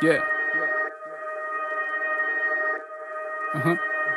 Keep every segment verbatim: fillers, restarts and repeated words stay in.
Yeah. Uh-huh.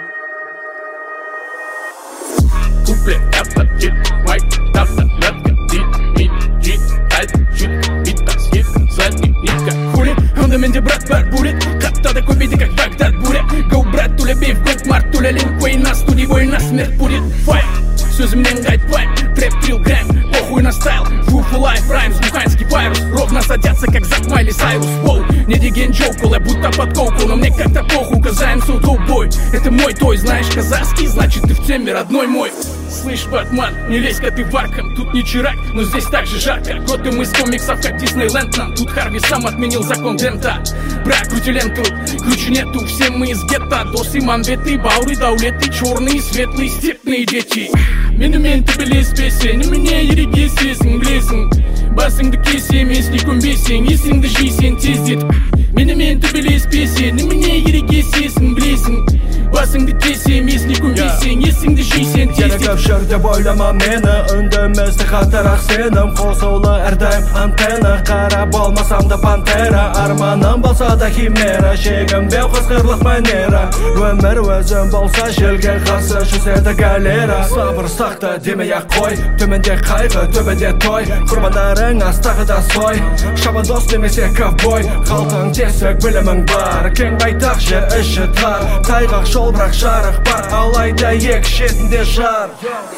Куплет, это хит, майк, это летка, дит, мит, джит, айд, щит, бит, тасхит, задний, нитка, хули. Он да менде брат бар будет, хатта такой види, как Багдад буря. Гоу, брат, туля биф, гук, март, туля лин, квей, на студии, война, смерть будет. Файт, сөзімнен қайтпай, трэп, трил, грайм, похуй на стайл. Фуфу лайф, раймс, буханский вайрус, ровно садятся, как Зак Майли Сайрус. Воу, не диген джоукула, будто подколку, но мне как-то похуй, казаем судоубой. Это мой той, знаешь казахский, значит ты в теме, родной мой. Слышь, Батман, не лезь-ка ты в Аркхам, тут не Чирак, но здесь так же жарко. Готэм из комиксов, как Диснейленд нам. Тут Харви сам отменил закон Дента. Бра, крути ленту, круче нету, все мы из гетто. Досы, мамбеты, бауры, даулеты, черные, светлые, степные дети. Менумен төбелес бесен, немене ерегес есің білесің. Басыңды кесем, есіне көнбесең, есіңді жейсен тездет. Менумен төбелес бесен, немене ерегес есің білесің. Басыңды кесем, есіне көнбесең, есіңді жейсен тездет. Кені көп жүр деп ойлама мені, үндімізді қатырақ сенім. Қосулы әрдайым антенна, қара болмасам да пантера. Арманым болса да химера, шегінбеу қысқырлық манера. Өмір өзім болса желге қарсы жүзеді галера. Сабыр сақта демей-ақ қой, төменде қайғы, төбеде той. Құрбандарың астағы да сой, шабандос немесе ковбой. Қалтың тесік білімің бар, кең байтақшы іші тар. Тайғақ жол бірақ жарық бар, алайда екі шетінде жар.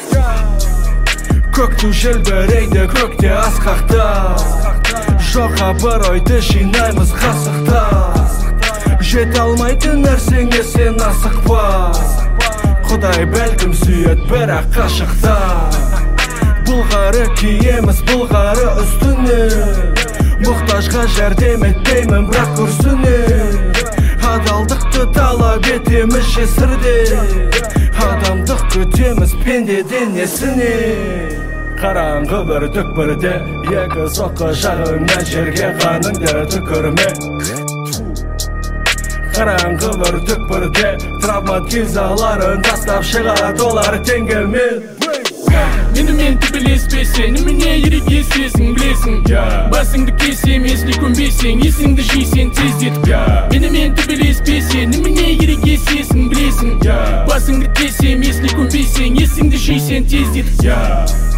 Көктің желбірейді, көкте асқақта. Жоқ абыройды жинаймыз қасықта. Жете алмайтын нәрсеңе сен асықпа. Құдай бәлкім сүйет бірақ қашықта. Бұлғары киеміз, бұлғары үстіне. Мұқтажға жәрдем етпеймін бірақ күрсіне. Адалдықты талап етеміз жесірде. Адамдық күтеміз пендеден несіне. Қараңғы бір түкпірде, екі соққы жағыңнан жерге қаныңды түкірме. Қараңғы бір түкпірде, травматизаларын тастап шығады олар теңгемен. Менімен төбелеспесең, немене ерегес есің білесің. Басыңды кесем, есіне көнбесең, есіңді жейсен тездет. Менімен төбелеспесең, немене ерегес есің білесің. Басыңды кесем, есіне көнбесең, есіңді жейсен тездет.